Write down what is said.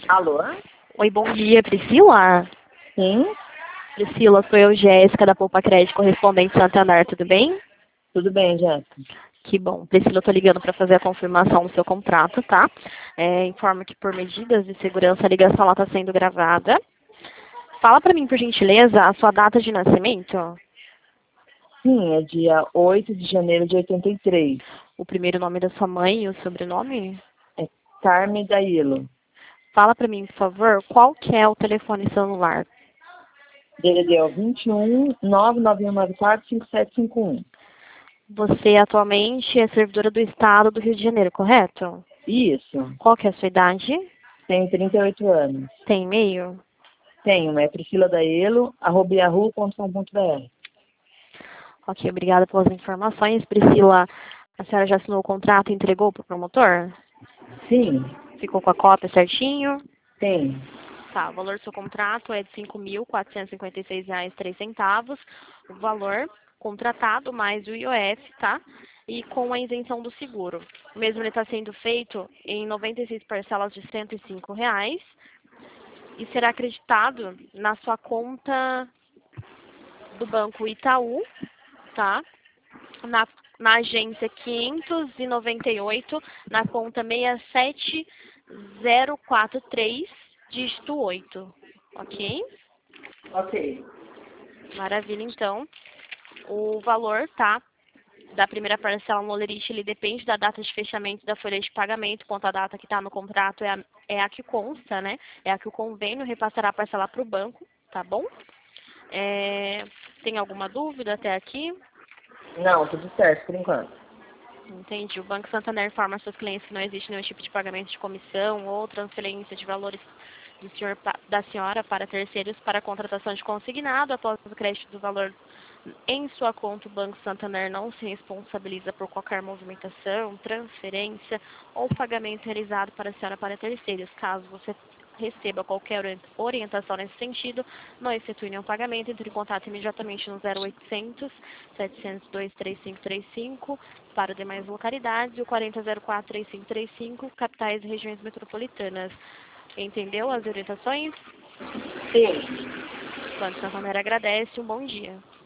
Alô? Oi, bom dia, Priscila. Sim, Priscila, sou eu, Jéssica, da Poupa Crédito, correspondente Santander, tudo bem? tudo bem, Jéssica. Que bom. Priscila, eu tô ligando para fazer a confirmação do seu contrato, tá? Informo que por medidas de segurança a ligação está sendo gravada. Fala para mim, por gentileza, a sua data de nascimento, Sim, é dia 8 de janeiro de 83. o primeiro nome da sua mãe e o sobrenome. É Carme Dailo. Fala para mim, por favor, qual que é o telefone celular. DDD é o 21 99194 5751. Você atualmente é servidora do Estado do Rio de Janeiro, correto? Isso. Qual que é a sua idade? Tenho 38 anos. Tem e-mail? Tenho, é prisciladaelo@yahoo.com.br. Ok, obrigada pelas informações. Priscila, a senhora já assinou o contrato e entregou para o promotor? Sim, Ficou com a cópia certinho? tem. Tá, o valor do seu contrato é de R$ 5.456,03. O valor contratado mais o IOF, tá? E com a isenção do seguro. O mesmo ele está sendo feito em 96 parcelas de R$ 105 e será acreditado na sua conta do Banco Itaú, tá? Na agência 598, na conta 67043, dígito 8. Ok? Ok. Maravilha, então. O valor, tá? Da primeira parcela no Olerite, ele depende da data de fechamento da folha de pagamento, quanto a data que está no contrato é a que consta, né? É a que o convênio repassará a parcela para o banco, tá bom? Tem alguma dúvida até aqui? Não, tudo certo por enquanto. Entendi. O Banco Santander informa aos seus clientes que não existe nenhum tipo de pagamento de comissão ou transferência de valores da senhora para terceiros para a contratação de consignado. Após o crédito do valor em sua conta, o Banco Santander não se responsabiliza por qualquer movimentação, transferência ou pagamento realizado para a senhora para terceiros. Caso você receba qualquer orientação nesse sentido, não efetue nenhum pagamento, entre em contato imediatamente no 0800 702 3535 para demais localidades e o 4004 3535, capitais e regiões metropolitanas. Entendeu as orientações? Sim. Banco Santander agradece. Um bom dia.